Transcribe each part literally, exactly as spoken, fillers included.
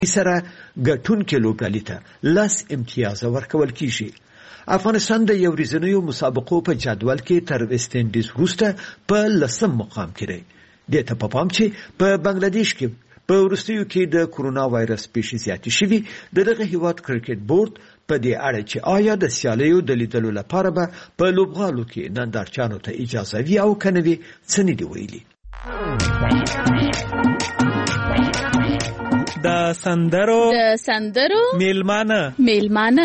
سره ګټونکي لوبډلې ته لس امتیازه ورکول کیږي. افغانستان د یو ورځنیو مسابقو په جدول کې تر ویسټ انډیز وروسته په لسم مقام کې دی. دې ته په پام چې په بنگلاديش کې په وروستیو کې د کرونا وایرس پیښې زیاتې شوي، د دغه هیواد کرکټ بورډ په دې اړه چې آیا د سیالیو د لیدلو لپاره به په لوبغالو کې نندارچیانو ته اجازه وي او که نه وي څه نه دي ویلي. د سندرو د سندرو میلمانه میلمانه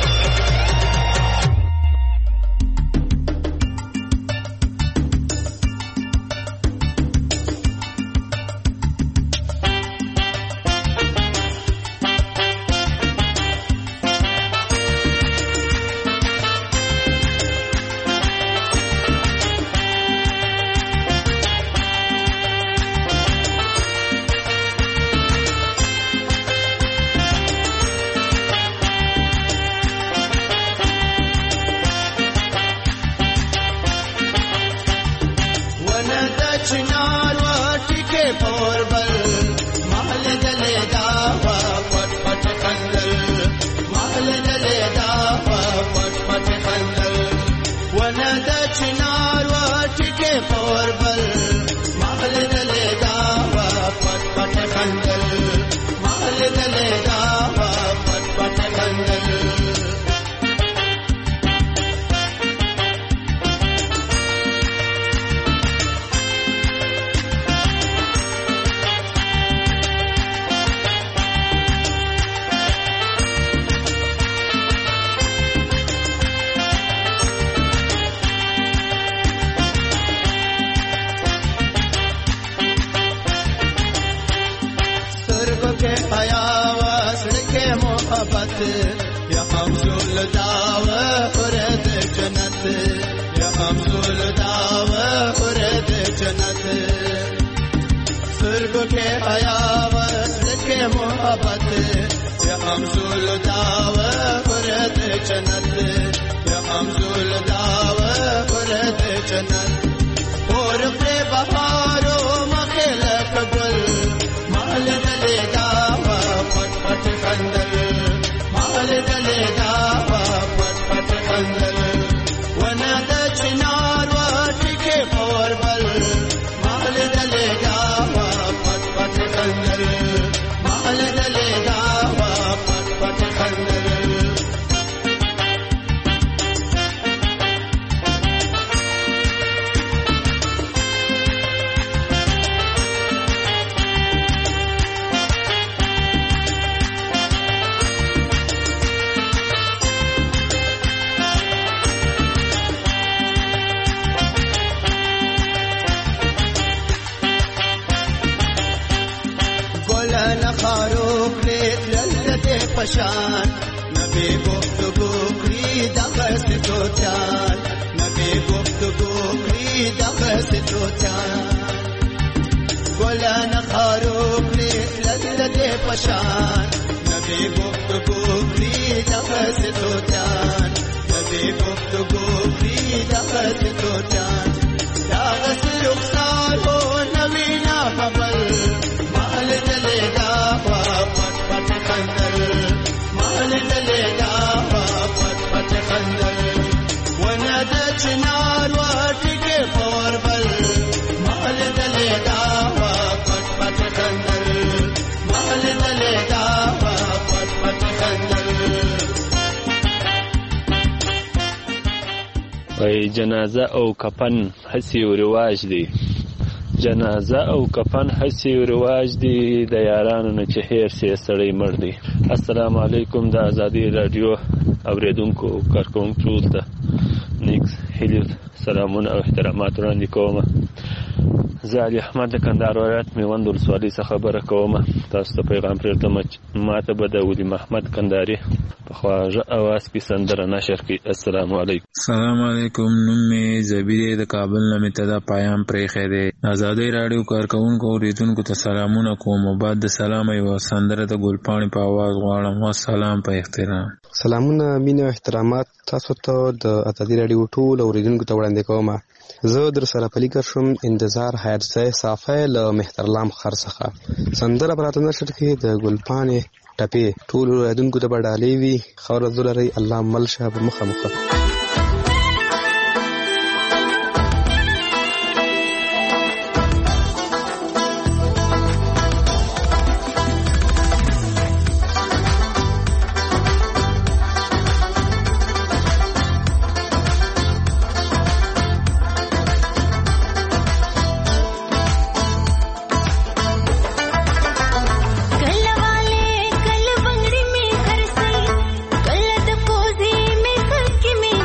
پشان نبی گفتگو کری دغست توتان نبی گفتگو کری دغست توتان گلان خارو کری لذت پشان نبی گفتگو کری دغست توتان نبی گفتگو کری دغست توتان دغست رخسار ہو نوینا قبل مال دلے دا پت پت خندل مال دلے دا پت پت خندل ونادى چنار واٹکے پوربل مال دلے دا پت پت خندل مال دلے دا پت پت خندل. وای جنازه او کفن هسي او رواج دی، جنازه او کفن هسي او رواج دی، د یارانو نه چې هیر سي سړی مړ دی. السلام علیکم د ازادي رادیو اوریدونکو کارکونکو ته نیکس هیلو سلامونه او احترامات وړاندې کوم. زه علي احمد د کندهار ولایت میوند ولسوالۍ څخه خبره کوم. تاسو ته پیغام پرېږدم چې ماته به د ولي محمد کندهاري په خواږه اواز کې سندره نشر کړي. السلام علیکم. السلام علیکم. نوم مې زبیر د کابل نه مې ته دا پیام پرېښی دی. ازادۍ راډیو کارکوونکو اورېدونکو ته سلامونه کوم. بعد د سلامه یوه سندره د ګلپاڼې په اواز غواړم. والسلام په احترام. سلامونه مینه او احترامات تاسو ته د ازادۍ راډیو ټول اورېدونکو ته وړاندې کوم. زه در سره پلیکر شوم انتظار حیات خیرزه صافی له مهترلام خر څخه سندره براته نشر کې د ګلپانې ټپې ټول رادونکو ته بډالې وي خور زلري الله ملشه په مخه مخه कल बंगड़ी में घर से कल दफोजी में घर की में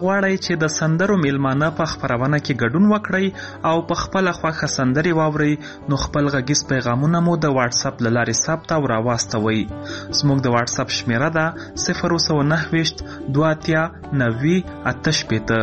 غواړئ چې د سندرو میلمانه په خپرونه کې ګډون وکړئ او په خپله خوښه سندرې واورئ نو خپل غږیز پیغامونه مو د واتس اپ له لارې ثبت او راواستوئ. زموږ د واتس اپ شمیره ده صفر سوه نهه ویشت دوه اتیا نوي اته شپېته.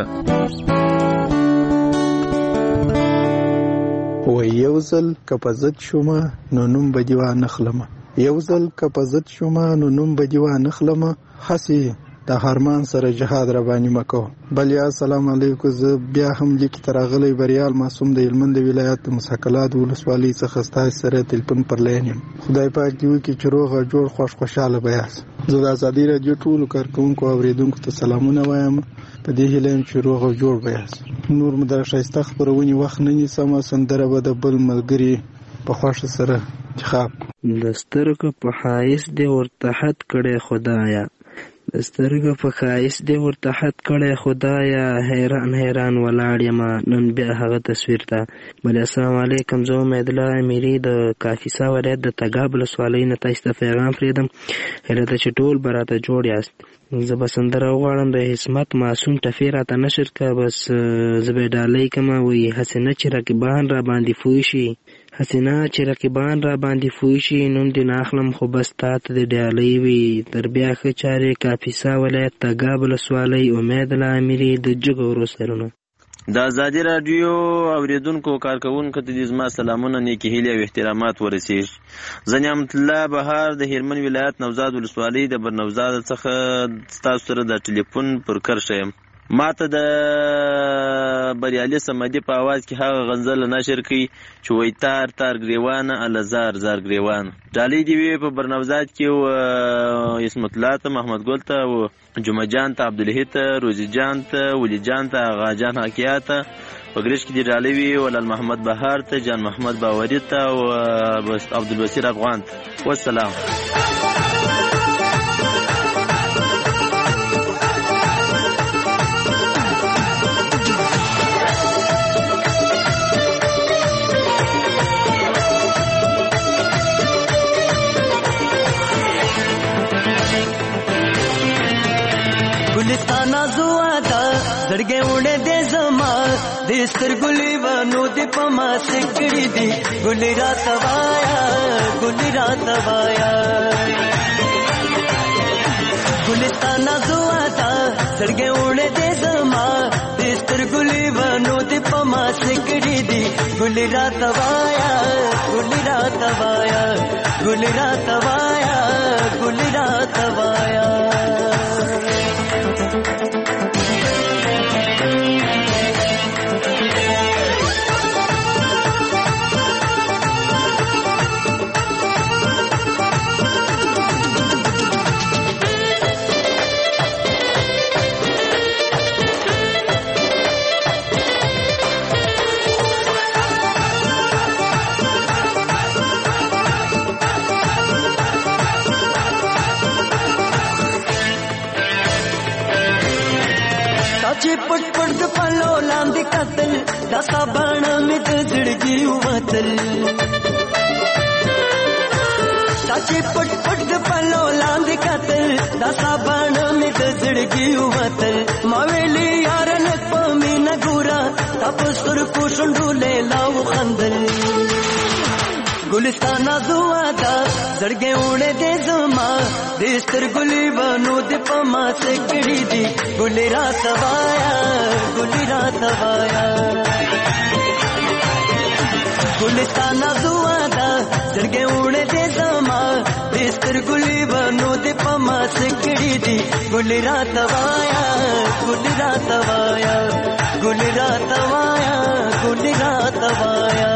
و یو ځل که په ضد شومه نو نوم به دې وانخلمه، یو ځل که په ضد شومه نو نوم به دې وانخلمه، هسې د هرمان سره جهاد را باندې مکو. بل یا السلام علیکم. زه بیا هم لیکې ته راغلی بریال معصوم د هلمند ولایت د مساکلات ولسوالۍ څخه ستاسو سره تلیفون پر لاین یم. خدای پاک دې وکړي چې روغ او جوړ خوش خوشحاله به یاست. زه د ازادي راډیو ټولو کارکوونکو او اورېدونکو ته سلامونه وایم، په دې هیله یم چې روغ او جوړ به یاست. نور مو د ښایسته خپرونې وخت نه نیسمه، سندره به د بل ملګري په خوښه سره انتخاب. د سترګو په ښایست دې ورته حد کړی خدایه، د سترګو په ښایست دې ورته حد کړی خدایه، حیران حیران ولاړ یمه نن بیا هغه تصویر ته. بلې السلام علیکم. زه امیدالله امیري د کاپیسا ولایت د تګاب ولسوالۍ نه تاسو ته پیغام پرېږدم. هیله ده چې ټول به راته جوړ یاست. زه به سندره وغواړم د حسمت معصوم ټفې راته نشر که بس زه به یې ډالۍ کړمه. وایي هسې نه چې رقیبان را باندې پوه شي، هسې نه چې رقیبان را باندې پوه شي، نوم دې نه اخلم خو بس تا ته دې ډالۍ وي. تر بیا ښه چارې کاپیسا ولایت تګاب ولسوالۍ امیدالله امیري د جګو ورو سرونه. د ازادي راډیو اوریدونکو کارکوونکو ته دې زما سلامونه، نیکې هیلې او احترامات ورسیږي. زه نعمت الله بهار د هلمند ولایت نوزاد ولسوالۍ د برنوزاد څخه ستاسو سره د ټلیفون پر کرښه یم. ما ته د بریالي صمدي په आवाज کې هغه غزل نشر کړي چې وای تار تار ګریوانه الزار زار ګریوان. ډالۍ دی وی په برنوزاد کې او اسمت الله ته، محمد ګل ته، او جمعه جان ته، عبدالله ته، روزي جان ته، ولی جان ته، آغا جان حکیات ته. په ګریش کې دی ډالۍ وی ولل محمد بهار ته، جان محمد باوري ته او عبدالبصیر افغان ته. والسلام. ګلستانا زوا دا زړګې وړې دې زما د سترګلې ونو دې پما سکړې دي، ګلې رات وایا ګلې رات وایا. ګلستانا زوا دا زړګې وړې دې زما د سترګلې ونو دې پما سکړې دي، ګلې رات وایا ګلې رات وایا ګلې رات وایا ګلې رات وایا. چې پټ پټ د پلو لاندې قتل دا سبان مې د زړګي وتل، چې پټ پټ د پلو لاندې قتل دا سبان مې د زړګي وتل. ما ویلي یار نه پمې نه ګورا تاسو سر کو شندو له لاو خندل. ګلستانا زوا دا زړګې وړې دې زما د سترګلې ونو دې پما سکړې دي، ګلې رات وایا ګلې رات وایا. ګلستانا زوا دا زړګې وړې دې زما د سترګلې ونو دې پما سکړې دي، ګلې رات وایا ګلې رات وایا ګلې رات وایا ګلې رات وایا.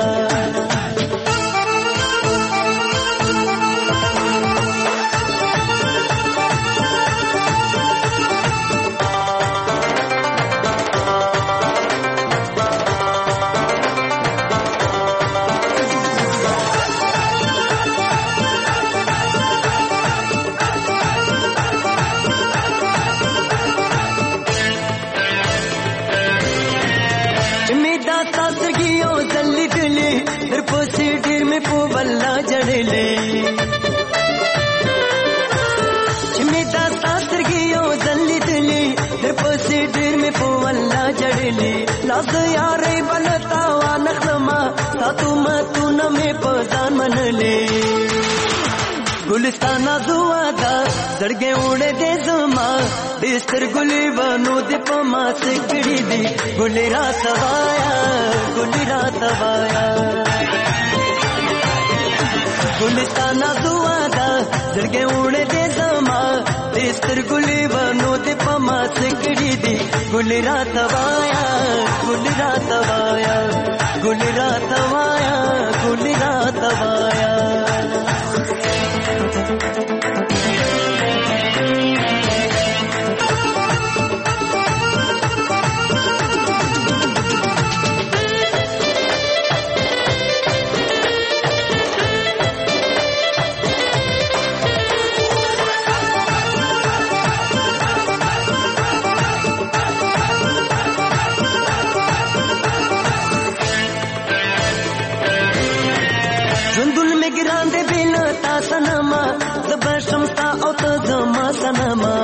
ارمانونه مې په ځان منلې ګلستانه دعا دا زړګې وړې دې زما د سترګلې ونو دې په ما سکړې دي ګلې راته وایا ګلې راته وایا ګلستانه دعا دا زړګې وړې دې زما د سترګلې ونو دې په ما سکړې دي ګلې راته وایا ګلې راته وایا ګلې راته وایا ګلې راته وایا سنما زبر شمستا او ته زما سنما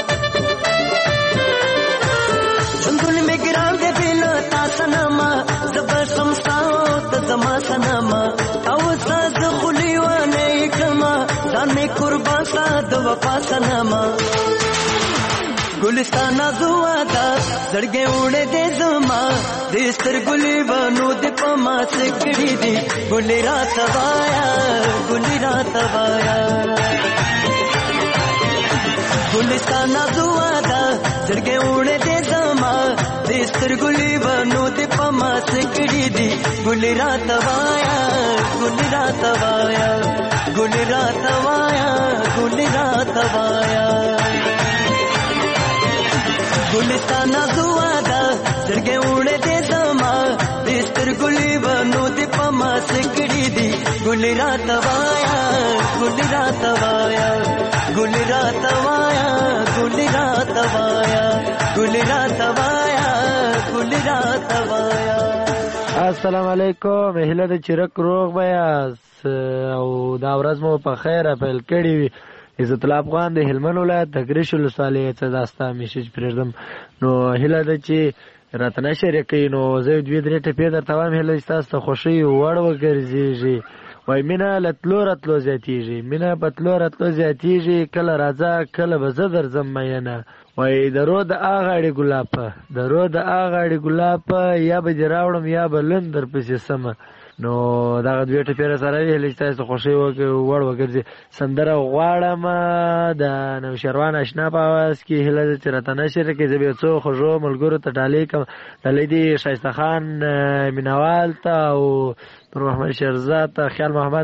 څنګه مې ګران دې بل تا سنما زبر شمستا او ته زما سنما او ساز خلی و نه کما ځان مې قربان ساده وفا سنما ګلستانه دعا دا زړګې وړې دې زما د سترګلې ونو دې په ما سکړې دي ګلې راته وایا ګلې راته وایا ګلستانه دعا دا زړګې وړې دې زما د سترګلې ونو دې په ما سکړې دي ګلې راته وایا ګلې راته وایا ګلې راته وایا ګلې راته وایا ګلستانه دعا دا زړګې وړې دې زما د سترګلې ونو دې په ما سکړې دي ګلې راته وایا ګلې راته وایا ګلې راته وایا ګلې راته وایا ګلې راته وایا ګلې راته وایا السلام علیکم هله د چرک روغ بیاس او دا ورځ مو په خیر پیل کړی وي عزت الله افغان د هلمند ولایت د ګریش ولسوالۍ څخه داستا میسج پرېږدم نو هیله ده چې راته نشر کوي نو زه دوې درې ټپې درته وایم هیله چې تاسو ته خوښي وړ وګرځېږي وای مینه له تلو راتلو زیاتېږي مینه په تلو راتلو زیاتېږي کله راځه کله به زه درځم مینه وای درو د اغاړې ګلاب درو د اغاړې ګلاب یا به دې راوړم یا به لن در پسې سمه نو دغه دوې ټپې سره هیله چې تاسو خوښي وړ وګرځي سندره غواړم د نوشروان اشنا په اواز کې هیله چې راته نشر کې زه به څو خوږو ملګرو ته ډالۍ کوم ډالۍ دي شایسته خان مینوال ته او نور محمد شیرزاد ته خیال محمد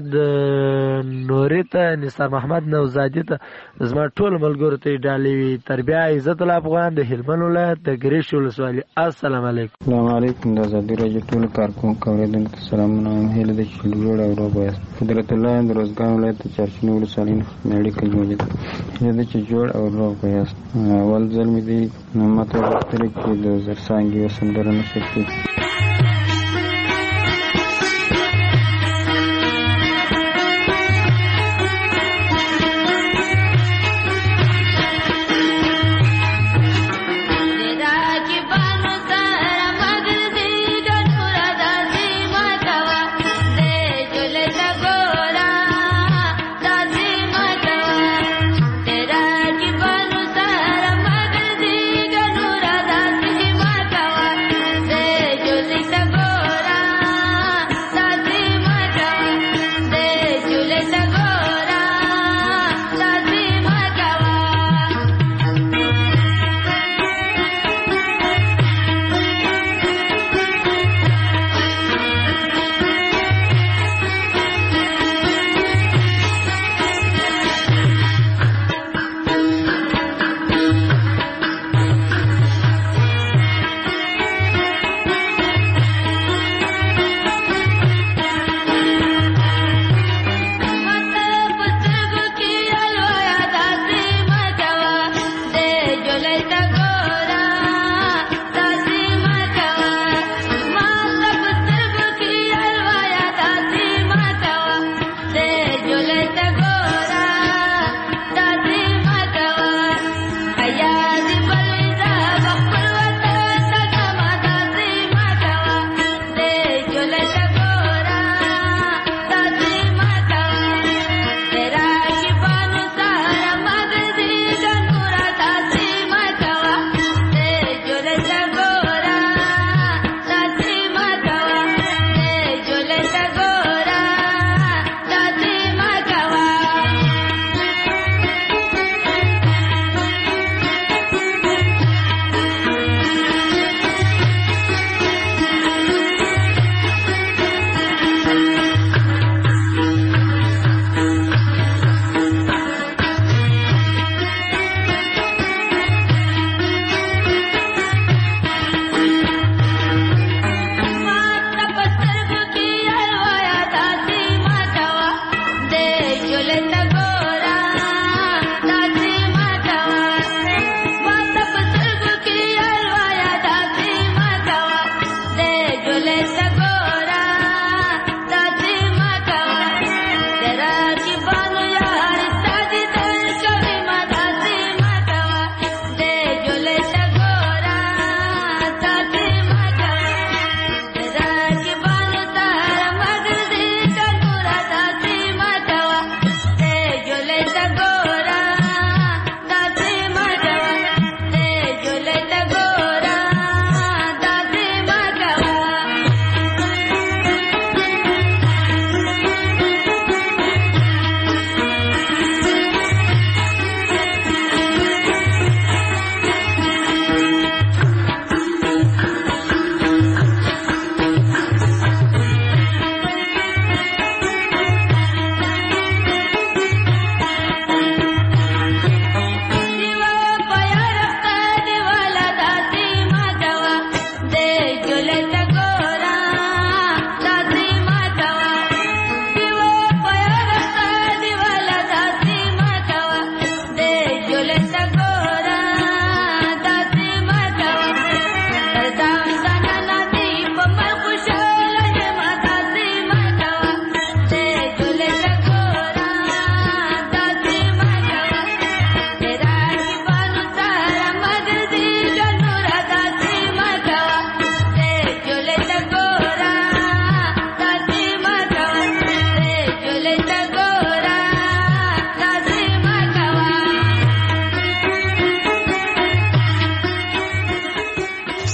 نوري ته نثار محمد نوزادي ته زما ټول ملګرو ته ډالۍ وي تر بیا عزت الله افغان د هلمند ولایت د ګریش ولسوالۍ السلام علیکم السلام علیکم د ازادي راډیو ټول کارکونکو اوریدونکو سلامونه هیله ده چې جوړ او روغ یاست قدرت الله د روزګان ولایت د چارچینو ولسوالۍ نړۍ کې موجود هیله ده چې جوړ او روغ یاست اول ځل مې دی نو ماته وختره کې د زرسانګي وسندره نشته Hey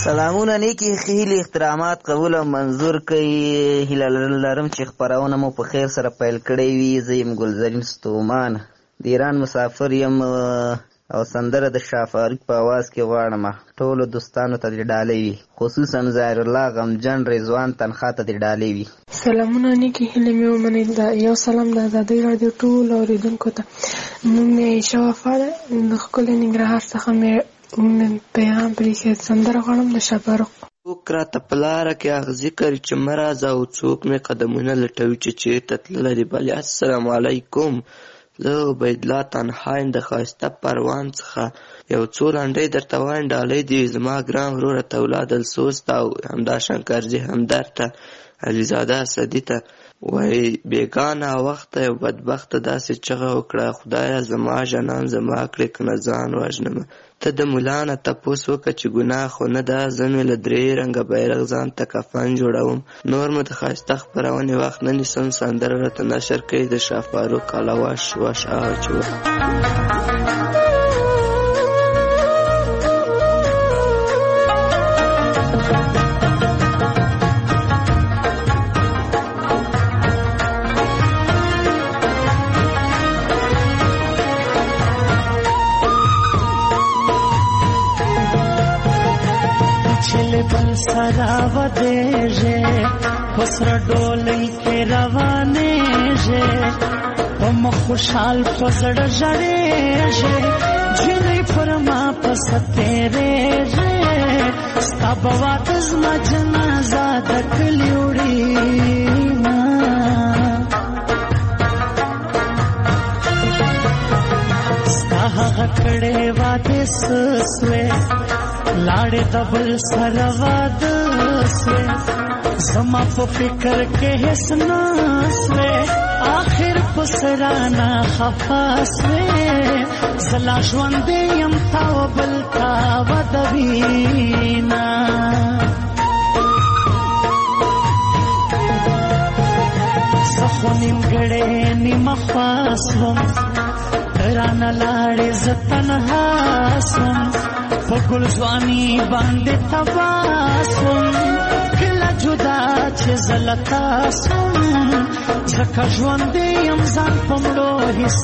سلامونه نیکی خیلی احترامات قبول او منظور کوي. هیله لرم چې خپرونه مو په خیر سره پیل کړی وي. زه یم ګلزرین ستومان، د ایران مسافر یم او سندره د شاه فاروق په اواز کې غواړم ټولو دوستانو ته دې ډالۍ وي، خصوصا ظاهر الله غمجن رضوان تنخوا ته دې ډالۍ وي. سلامونه نیکی هیله مې ومنئ. دا یو سلام د ازادۍ راډیو ټولو اورېدونکو ته. نوم مې عایشه وفا ده، د ښکلي ننګرهار څخه مې پیغام پرېښی. سندره غواړم د شاه فاروق. څوک راته په لاره کې اغزي کوي چې مه راځه، او څوک مې قدمونه لټوي چې چېرته تللی دی بلې. السلام علیکم، زه عبیدالله تنها یم د ښایسته پروان څخه. یو څو لنډۍ درته وایم، ډالۍ دي زما ګران وروره ته اولاد السوس ته او همدا شنکرجي همدرد ته علیزاده اسدي ته. وایي بېګانه وخته یو بدبخته داسې چغه وکړه، خدایه زما جانان زما کړې که نه ځان وژنمه. ته د ملا نه تپوس وکړه چې ګناه خو نه ده، زه مې له درې رنګه بیرغ ځان ته کفن جوړوم. نور مو د ښایسته خپرونې وخت نه نیسم. سندره راته نشر کوي د شاه فاروق اله وش وش اچوه. بل سرا ودیجه پسر ډولۍ کې روانېږه، په مخ خوشحال په زړه ژړېږه، جنۍ پر ما پسه تېرېږه، ستا به واده زما جنازه د کلي وړينه. ستا هغه کړې واده څه سوې، لاړې د بل سره واده سوې، زما په فکر کې هېڅ نه سوې، آخر په سرانه خفه سوې، زه لا ژوندی یم تا و بل تا وده وینه. زه خو نیمګړې نیمه خوا سوم، رانه لاړې زه تنها سوم، په ګل ځواني باندې تباه سوم، کله جدا چې زه له تا سوم، ځکه ژوندی یم ځان په مړو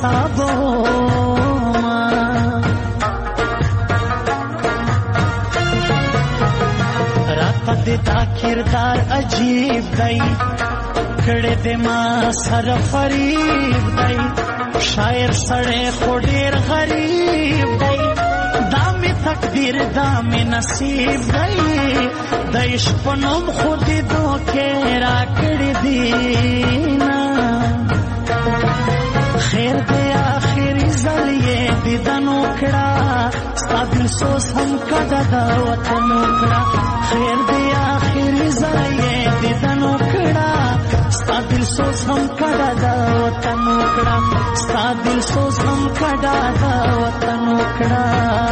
حسابومه. راته دې دا کردار عجیب دی، کړی دې ما سره فریب دی، شاعر سړی خو ډېر غریب دی، دا می تقدیر دا می نصیب دی، د عشق په نوم خو دې دوکې راکړې دینه. خیر دی آخري ځل یې دیدن وکړه، ستا دلسوز هم کډه د وطن وکړه. خیر دی آخري ځل یې دیدن وکړه، ستا دلسوز هم کډه د وطن وکړه، ستا دلسوز هم کډه د وطن وکړه.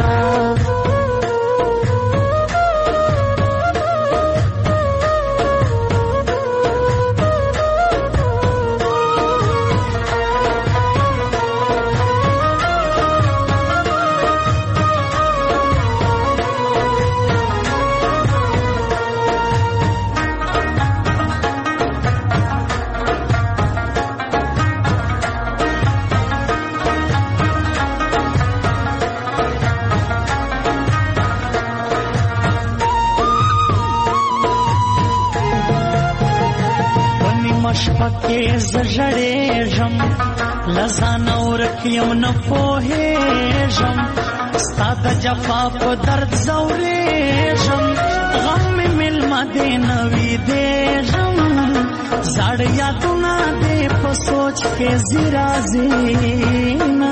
شپکې زه ژړېږم، له ځانه ورک یم نه پوهېږم، ستا د جفا په درد ځورېږم، غم مې مېلمه دې نه ویدېږم، زاړه یادونه دې په سوچ کې ځي راځینه.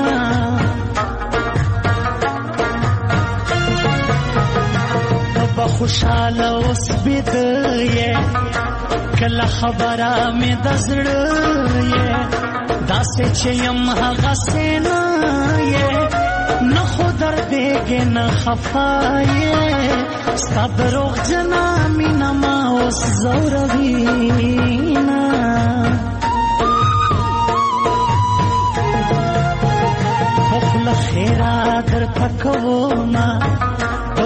ته به خوشحاله اوس بیده یې، کله خبره مې د زړه یې، داسې چې یم هغسې نه یې، نه خو دردېږې نه خفه یې، ستا دروغجنه مینه ما اوس ځوروینه. په خوله خیره درته کومه، په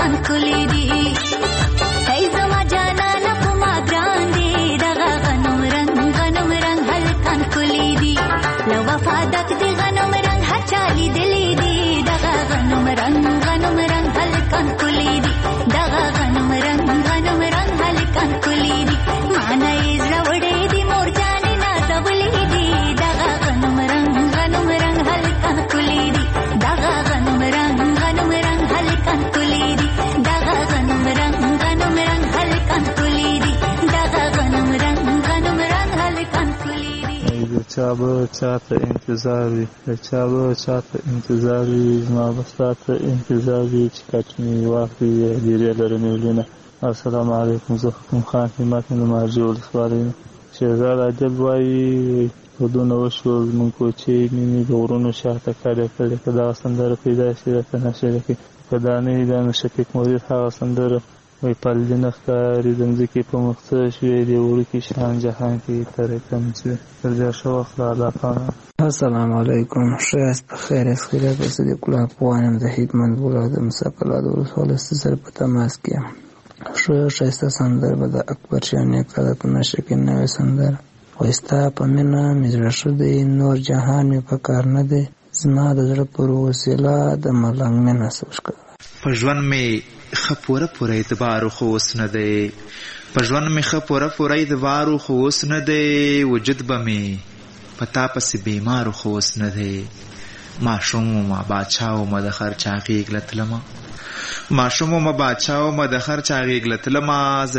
هلکان کلی دی ای زما جانانه په ما ګران دی دغه غنم رنګ غنم رنګ هلکان کلی دی له وفا ډک دی غنم رنګ هر چا لیدلی دی دغه غنم رنګ غنم رنګ هلکان کلی دی دغه غنم رنګ غنم رنګ هلکان کلی دی معنی زړه وړې دی مور جانې نازولې دی دغه غنم رنګ غنم رنګ هلکان کلی دی دغه غنم رنګ غنم رنګ هلکان کلی دی دغه غنم رنګ غنم رنګ هلکان کلی دی دغه غنم رنګ غنم رنګ هلکان کلی دی د چا به چاته انتظار وي د چا به چاته انتظار وي زما به ستاته انتظار وي چې کټ مې واخلي ډېرې لره مې ولینه. السلام علیکم. زه حکم خان همت د مارجې ولسوالۍ نه. شهزاد عجب وایي ودونه وشول زموږ کوچې مینې د غرونو شاته کډې کړې که دغه سندره پیدا شي درته نشي لیکي که دا نه وي دا نو شفیق مرید هغه سندره وایي پلدې نه ښکاري د مځکې په مخ څه شوې د وړوکي شان جهان کې ترې کم شوې تر ډېر ښه وخت له الله پانا. السلام علیکم. ښه یاست په خیر یاست خیریت به صدیق الله افغان یم د حکمت بولا د مساقله د ولسوالۍ سره په تماس کې یم. ښه ښایسته سندره به د اکبر شاه نیک عادت نشه کې نوې سندره وایي ستا په مینه مې زړه ښه دی نور جهان مې په کار نه دی زما د زړه پر وسیله د ملنګ مینه څه په ژوند مې ښه پوره پوره اعتبار خو اوس نه دی په ژوند مې ښه پوره پوره اعتبار خو اوس نه دی وجود به مې په تا پسې بیمار خو اوس نه دی ماشوم ومه باچا ومه د خر چا غېږ له تلمه ماشوم ومه باچا ومه د خر چا غېږ له تلمه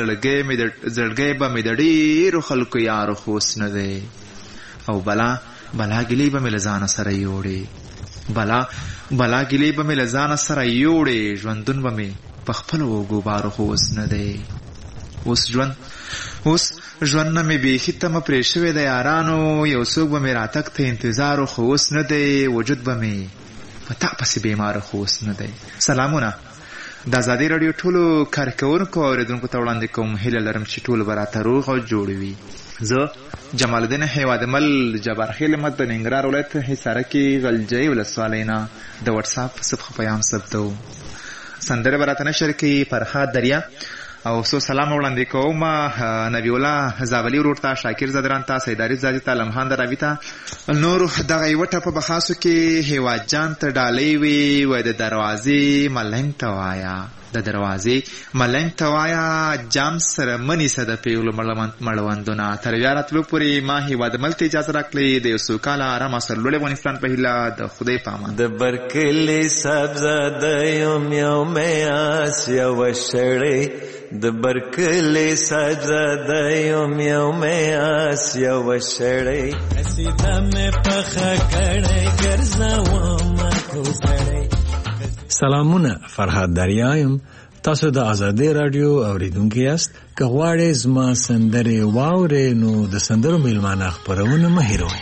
زړګی به مې د ډېرو خلکو یارو خو اوس نه دی او بلا بلا ګیلې به مې له ځانه سره یوړې بلا بلا ګیلې به مې له ځانه سره یوړې ژوندون به مې په خپلو اوږو بارو خو اوس نه دی اوس ژوند اوس ژوند نه مې بیخي تمه پرې شوې د یارانو یو څوک به مې راتګ ته انتظارو خو اوس نه دی وجود به مې په تا پسې بیمارو خو اوس نه دی. سلامونه. د ازادي راډیو ټولو کارکوونکو او اورېدونکو ته وړاندې کوم هیله لرم چې ټول به راته روغ او جوړ وي. زه جمال الدین هیوادمل جبارخیل مت د ننګرهار ولایت حصاره کې غلجۍ ولسوالۍ نه د وټساپ په صفحه پیام ثبتوم. سندره به راته نشر کوي فرهاد دریا او سو سلام وړاندې کوم نبی الله زابلی ورور ته شاکر زدران ته سیداری زادی ته لمحان دراوی ته نور دغه یوه ټپه په خاصو کې هیواد جان ته ډالۍ وي وای د دروازې ملنګ ته وایه د دروازې ملنګ ته وایه جام سره منیسه د پیغلو مړوندونه تر بیا راتلو پورې ما هیوادمل ته اجازه راکړئ د یو سوکاله ارامه سرلوړي افغانستان په هیله د خدای په امان. د برکلي سبزه د یوم یومې آس یوه شړۍ د برکلي سبزه د یوم یومې آس یوه شړۍ قصیده مې پخه کړی ګرځوم کوزړۍ. سلامونه. فرهاد دریا یم. تاسو د ازادي رادیو اوریدونکي یاست. که غواړئ زما سندرې واورئ نو د سندرو میلمانه خپرونه مه هېروئ.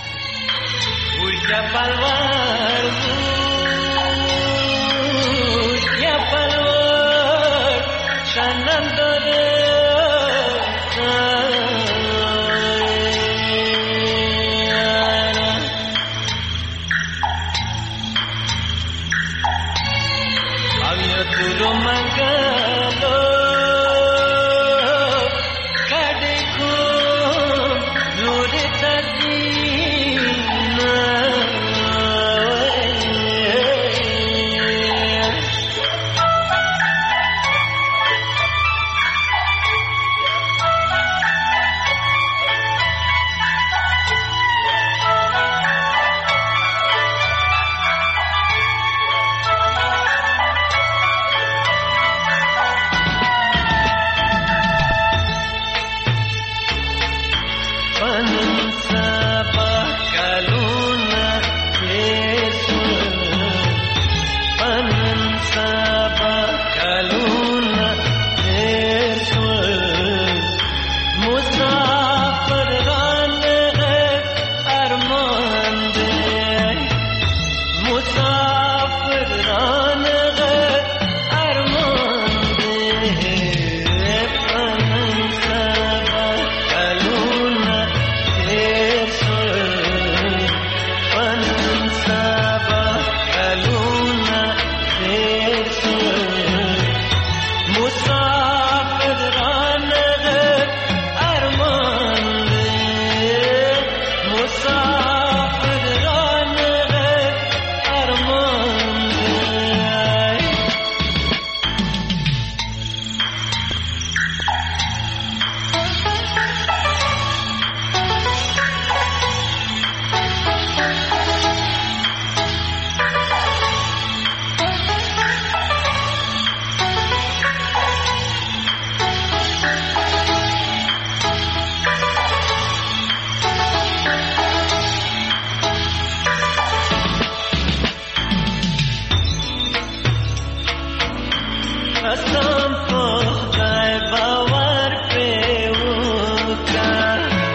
قسم په خدای باور پرې وکړه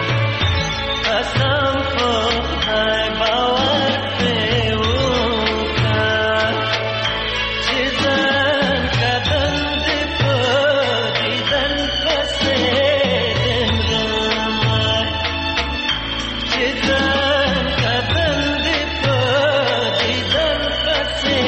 قسم په خدای باور پرې وکړه چې ځان قدم دې په دیدن پسې دمرمه چې ځان قدم دې په دیدن پسې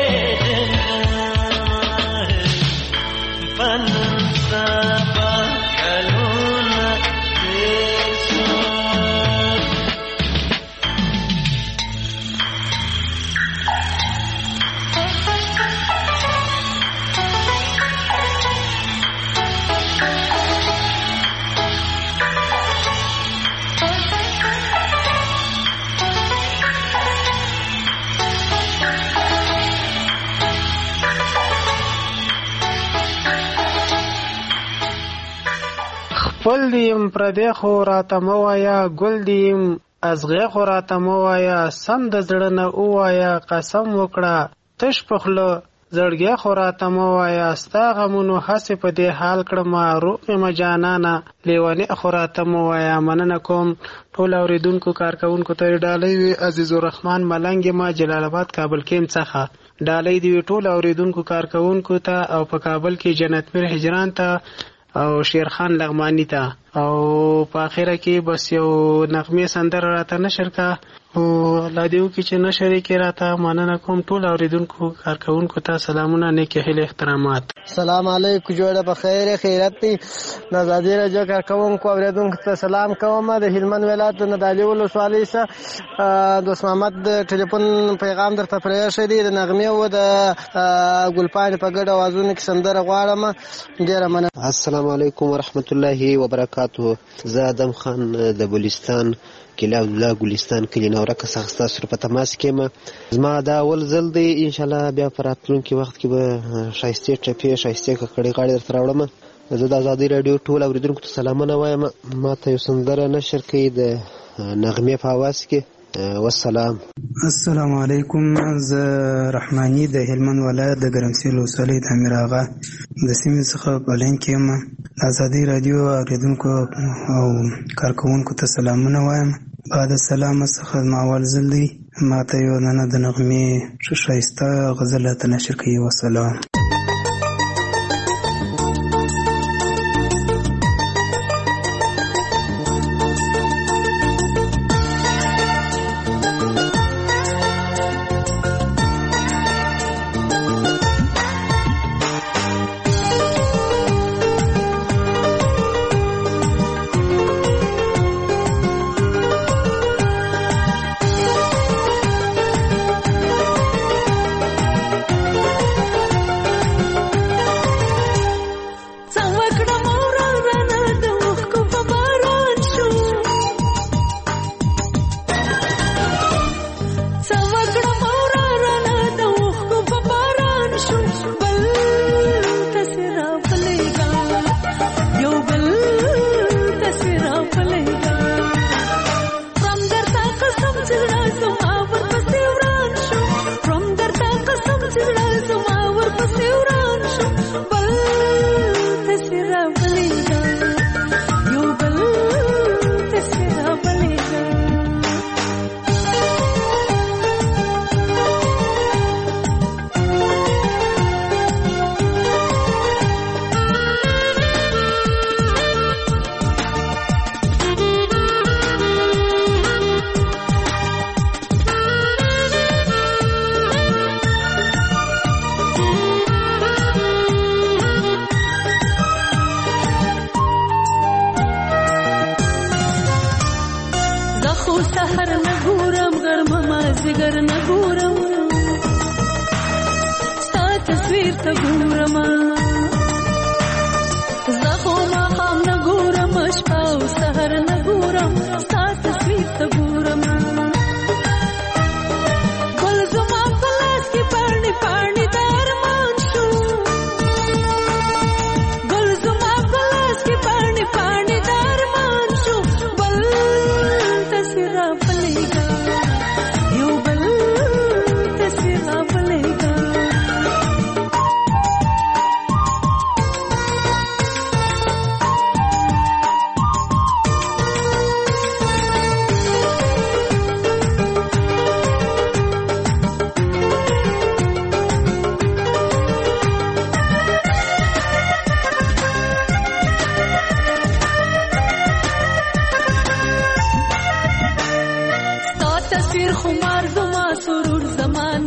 خپل دیم پردې خو راته مه وایه ګل دیم ازغې خو راته مه وایه سم د زړه نه ووایه قسم وکړه تش په خوله زړګی خو راته مه وایه ستا غمونو هسې په دې حال کړمه روح مې جانانه لیونې خو راته مه وایه مننه کوم ټول اورېدونکو کارکوونکو ته یې ډالۍ وي عزیز الرحمن ملنګ یم جلال آباد کابل کیم څخه ډالۍ دې وي ټول اورېدونکو کارکوونکو ته او په کابل کې جنت میر هجران ته او شیرخان لغمانی ته او په اخره کې بس یو نغمه سندره راته نشر کا او الله دې وکړي چې نشر یې کې راته مننه کوم ټول اوریدونکو کارکوونکو ته سلامونه نیک هیله احترامات. سلام علیکم جوړه په خیر خیرت دی نازادي راجو کارکوونکو اوریدونکو ته سلام کوم د هلمند ولایت نه دالي ولسوالۍ څخه دوست محمد ټلیفون پیغام درته پرې شری د نغمه و د ګلپان په ګډه وازونه کې سندره غواړم ډیره مننه. السلام علیکم ورحمت الله وبرکاته. زه ادم خان د بلوچستان کله الله ګلستان کلی نو راکه سخته سره په تماس کې ما زما دا اول ځل دی ان شاء الله بیا پر راتلونکي وخت کې به شایسته ټپې شایسته کړي غاړي درته راوړم. زه د آزادي رادیو ټول اوریدونکو ته سلامونه وایم. ما ته یو سندره نشر کړي د نغمه په आवाज کې. والسلام. السلام علیکم. زه رحمانی د هلمند ولایت د ګرمسیر ولسوالۍ د امیر آغا د سیمې څخه بلین کې یم. آزادي رادیو اوریدونکو او کارکوونکو ته سلامونه وایم. بعد السلام څخه ما اول ځل دی ما ته یو نه د نغمې ښایسته غزل ته نشر کوي. والسلام.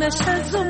شزم